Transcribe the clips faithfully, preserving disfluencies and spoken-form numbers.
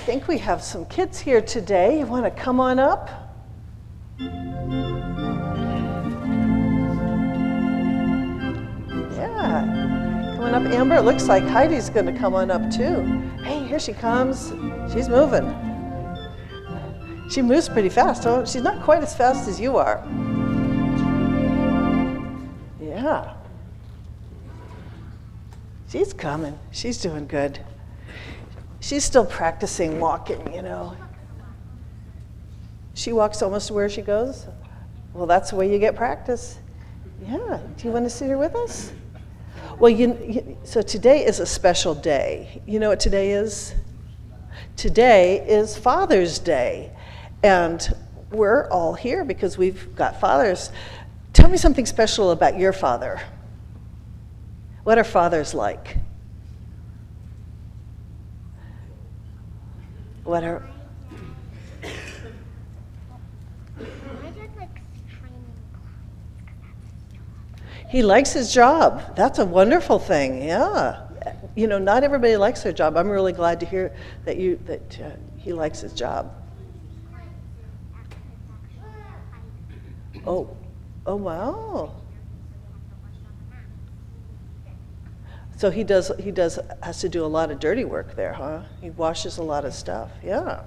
think we have some kids here today. You want to come on up? Yeah. Coming up, Amber. It looks like Heidi's going to come on up too. Hey, here she comes. She's moving. She moves pretty fast. Oh, she's not quite as fast as you are. Yeah. She's coming. She's doing good. She's still practicing walking, you know. She walks almost where she goes. Well, that's the way you get practice. Yeah. Do you want to sit here with us? Well, you, you, so today is a special day. You know what today is? Today is Father's Day. And we're all here because we've got fathers. Tell me something special about your father. What are fathers like? What are... He likes his job. That's a wonderful thing, yeah. You know, not everybody likes their job. I'm really glad to hear that you that uh, he likes his job. Oh, oh wow. So he does he does has to do a lot of dirty work there, huh? He washes a lot of stuff, yeah.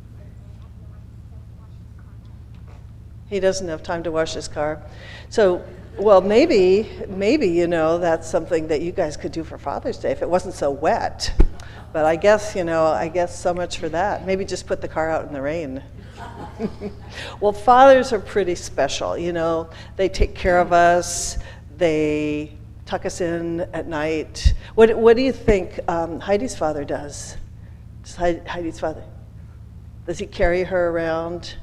He doesn't have time to wash his car. So, well, maybe, maybe, you know, that's something that you guys could do for Father's Day if it wasn't so wet. But I guess, you know, I guess so much for that. Maybe just put the car out in the rain. Well, fathers are pretty special, you know. They take care of us. They tuck us in at night. What What do you think um, Heidi's father does? Does Heidi's father, does he carry her around?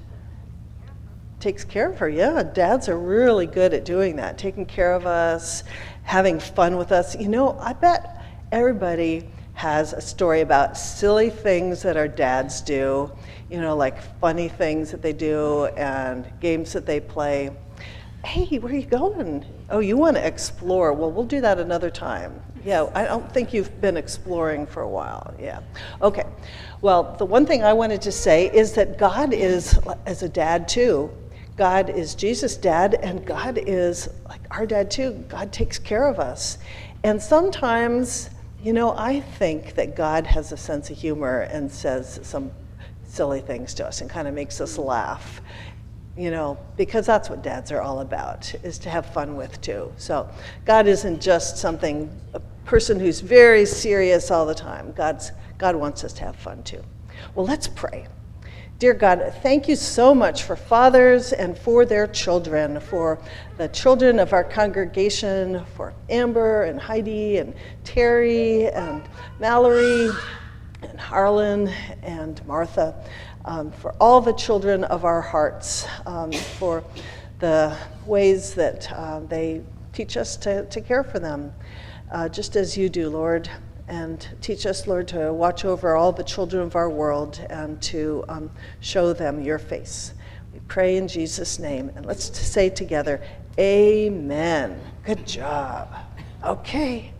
Takes care of her, yeah. Dads are really good at doing that, taking care of us, having fun with us. You know, I bet everybody has a story about silly things that our dads do, you know, like funny things that they do and games that they play. Hey, where are you going? Oh, you want to explore. Well, we'll do that another time. Yeah, I don't think you've been exploring for a while. Yeah. Okay. Well, the one thing I wanted to say is that God is, as a dad too, God is Jesus' dad, and God is like our dad too. God takes care of us. And sometimes, you know, I think that God has a sense of humor and says some silly things to us and kind of makes us laugh. You know, because that's what dads are all about, is to have fun with too. So God isn't just something, a person who's very serious all the time. God's, God wants us to have fun too. Well, let's pray. Dear God, thank you so much for fathers and for their children, for the children of our congregation, for Amber and Heidi and Terry and Mallory and Harlan and Martha. Um, for all the children of our hearts, um, for the ways that uh, they teach us to, to care for them, uh, just as you do, Lord. And teach us, Lord, to watch over all the children of our world and to um, show them your face. We pray in Jesus' name. And let's say together, amen. Good job. Okay.